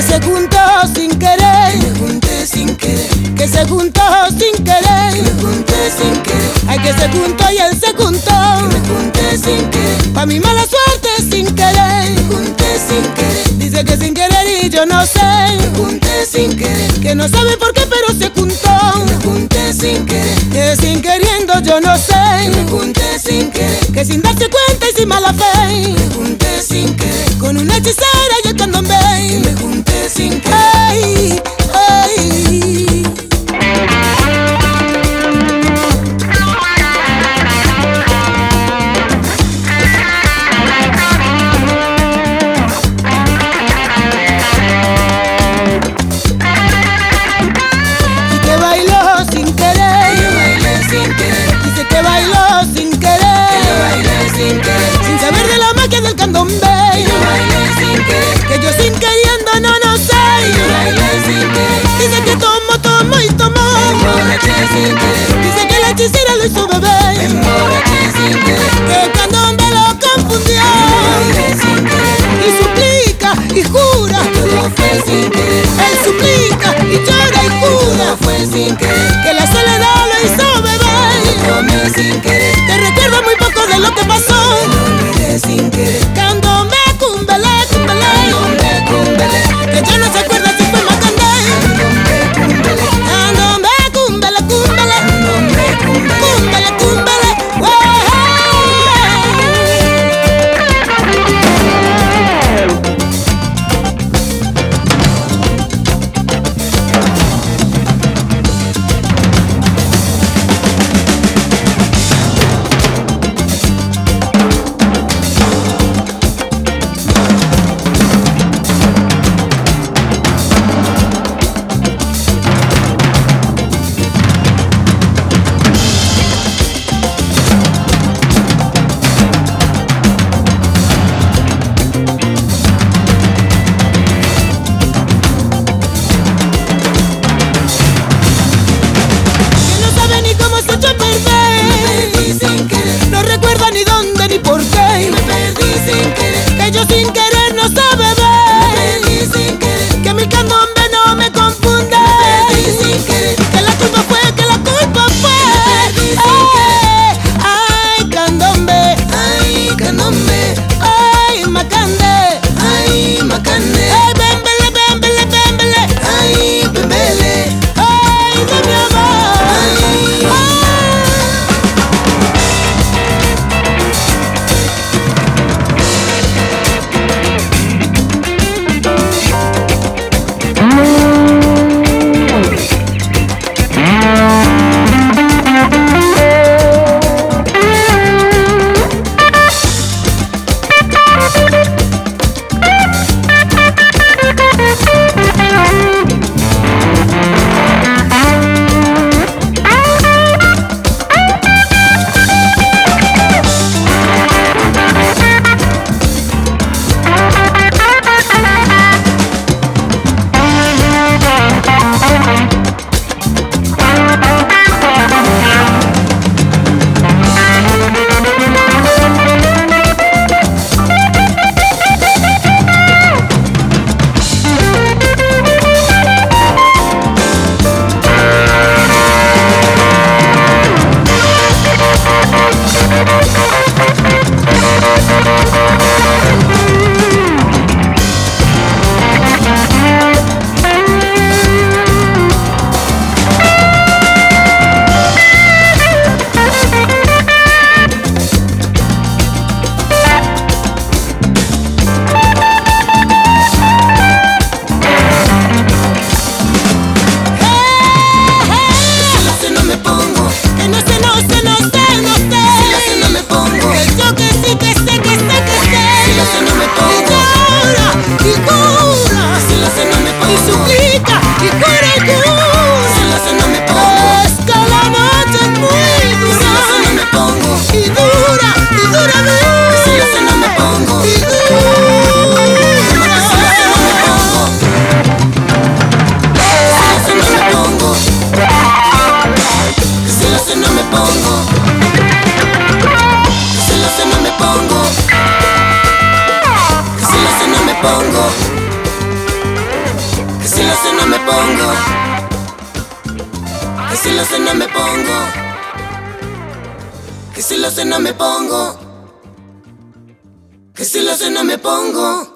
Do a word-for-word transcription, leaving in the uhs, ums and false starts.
se juntó sin querer, me junté sin querer, que se juntó sin querer, me junté sin querer, ay que se juntó y él se juntó, me junté sin querer, pa' mi mala suerte sin querer, me junté sin querer, dice que sin querer y yo no sé, me junté sin querer, que no sabe por qué pero se juntó, me junté sin querer, que sin queriendo yo no sé, me junté sin querer, que sin darse cuenta y sin mala fe, me junté sin querer, con una hechicera y el candombe, me junté sin querer. ay, ay. Y que bailó sin querer, Yo bailé sin querer, dice que bailó sin yo querer, bailé sin querer, sin saber de la magia del candombe, yo bailé sin querer, que yo sin queriendo no, no yo sé, bailé sin querer, dice que tomo, tomo y me tomó, emborraché sin querer, dice que la hechicera lo hizo me beber, emborraché sin querer, que el candombe lo confundió, bailé sin querer, y suplica y jura, todo fue sin querer, él suplica y llora y jura, todo fue sin querer, que la soledad lo hizo beber, comí sin querer, que recuerda muy poco de lo que pasó, olvidé sin querer, candombe, cumbele, cumbele, candombe, cumbele, que ya no se acuerda si fue macandé, candombe, cumbele, candombe, cumbele, cumbele, candombe, cumbele. cumbele, cumbele, wey. celoso no me pongo, que celoso no me pongo, que celoso no me pongo.